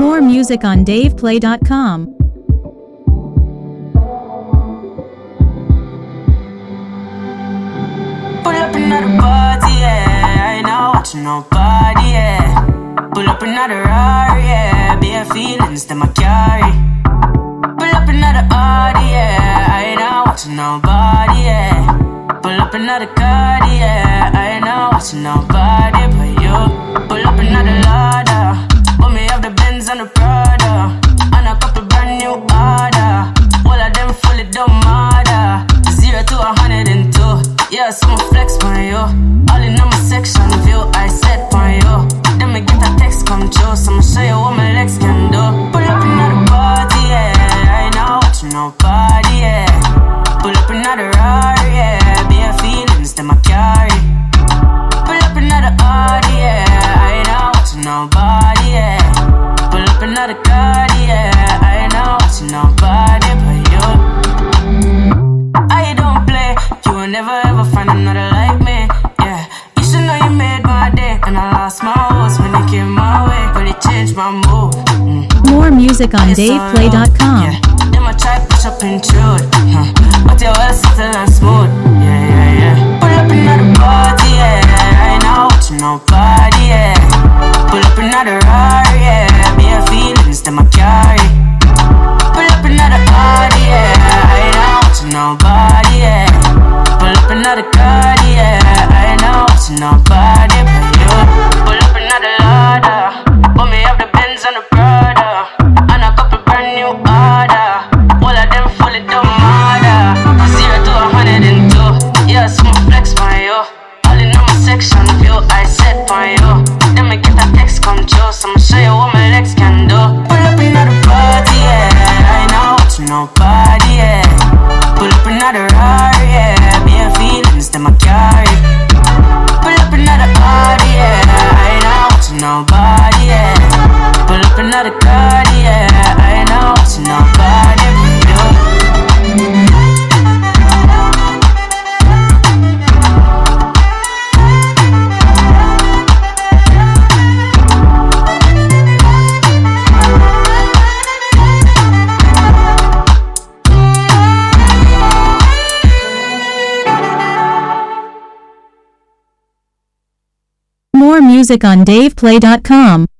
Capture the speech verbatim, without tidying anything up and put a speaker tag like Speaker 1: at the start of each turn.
Speaker 1: More music on dave play dot com.
Speaker 2: Pull up another party, yeah. I ain't not watching nobody, yeah. Pull up another Rari, yeah. Bare feelings that I carry. Pull up another Audi, yeah. I ain't not watching nobody, yeah. Pull up another Cardi, yeah. I ain't not watching nobody but you. Pull up another Lada. Put me off the Benz and the Prada. And a couple brand new order. All of them fully don't matter. Zero to a hundred and two. Yeah, so I'ma flex on you. All in on my section view, I set on you. Then me get a text come true, so I'ma show you what my legs can do. Pull up another party, yeah. I ain't not watching nobody, yeah. Pull up another Rari, yeah. Bare feelings that I carry. Pull up another Audi, yeah. I ain't not watching nobody, yeah. Pull up another Cardi, yeah. I ain't not watching nobody but you. I don't play, you will never ever find another like me, yeah. You should know you made my day, and I lost my horse when you came my way, but it changed my mood. Mm.
Speaker 1: More music on dave play dot com.
Speaker 2: Yeah. Then I try push up intrude, huh. But you're well settled and smooth, yeah, yeah, yeah. Pull up another party, yeah. I ain't not watching nobody, yeah. Pull up another Rari, yeah. Bare feelings that I carry. Pull up another Audi, yeah. I ain't not watching nobody, yeah. Pull up another Cardi, yeah. I ain't not watching nobody but you. Pull up another Lada. Put me off the Benz and the Prada. And a couple brand new order. All of them fully don't matter. Zero to a hundred and two. Yeah, so I'ma flex on you. All in on my section view, I set on you. Then me get a text come true, so I'ma show you what my legs can do. Pull up another party, yeah. I ain't not watching nobody, yeah. Pull up another Rari, yeah. Bare feelings that I carry. Pull up another Audi, yeah. I ain't not watching nobody, yeah. Pull up another Cardi, yeah. I ain't not watching nobody but you.
Speaker 1: More music on dave play dot com.